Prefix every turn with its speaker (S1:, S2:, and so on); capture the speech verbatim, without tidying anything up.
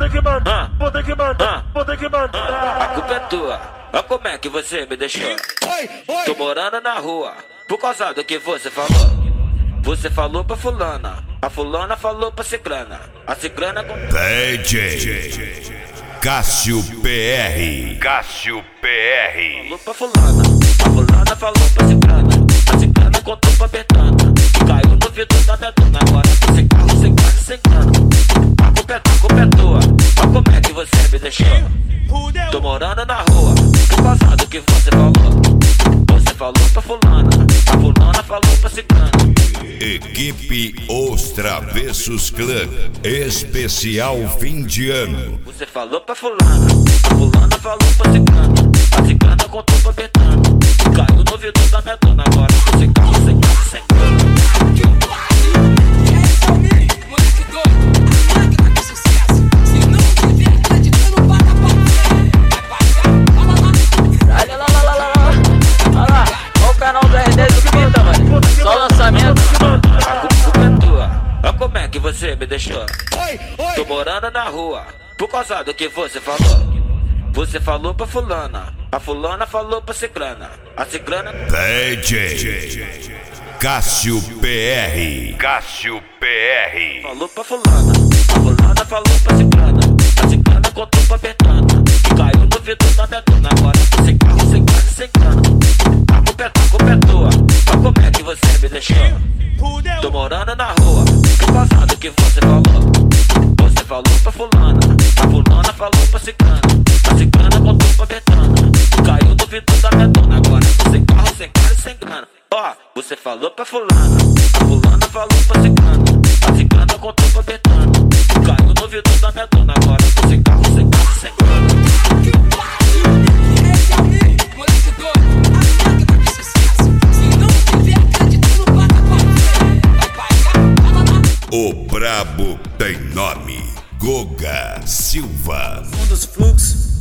S1: ter que mandar, vou ter que mandar, vou ter que mandar.
S2: A culpa é tua, olha como é que você me deixou. Tô morando na rua, por causa do que você falou. Você falou pra fulana, a fulana falou pra ciclana, a ciclana com...
S3: D J Cássio P R. Cássio P R.
S2: Falou pra fulana, a fulana falou pra ciclana, a ciclana contou pra Betana, que caiu no vidro da Betana. Agora tô sem carro, sem casa, sem grana. A culpa é tua, a culpa é tua, olha como é que você me deixou. Tô morando na rua, por causa do que você falou. Você falou pra fulana, a fulana falou pra ciclana.
S3: Equipe Os Travessos Clã, especial fim de ano.
S2: Você falou pra fulana, a fulana falou pra ciclana, a ciclana contou pra Betana, caiu no vidro da Betana. Agora tô sem carro, sem casa, sem grana.
S4: Moleque doido, a máquina de sucesso. Se não tiver acreditando, bata pra frente. Vai pagar, fala lá.
S5: Olha lá, lá, lá, lá, lá. Olha lá, olha o canal do R dez do Pinta, mano. Só lançamento.
S2: A culpa é tua, olha como é que você me deixou. Tô morando na rua, por causa do que você falou. Você falou pra fulana, a fulana falou pra ciclana, a ciclana...
S3: D J Cássio P R. Cássio P R.
S2: Falou pra fulana, a fulana falou pra ciclana, a ciclana contou pra Betana, que caiu no vidro da Betana. Agora tô sem carro, sem casa, sem grana. A culpa é tua, a culpa é tua, olha como é que você me deixou. Tô morando na rua, por causa do que você falou. Você falou pra fulana, a fulana falou pra ciclana, a ciclana contou pra Betana, caiu no vidro da Betana. Agora tô sem carro, sem casa, sem grana. Ó, você falou pra fulana, a fulana falou pra ciclana, a ciclana contou pra Betana, caiu no vidro da Betana. Agora tô sem carro, sem casa, sem grana.
S4: Esse é o Mi, moleque doido, a máquina de sucesso. Se não tiver acreditando, bata pra frente. Vai pagar, fala lá.
S3: O brabo tem nome: Goga Silva.
S6: Um dos fluxos.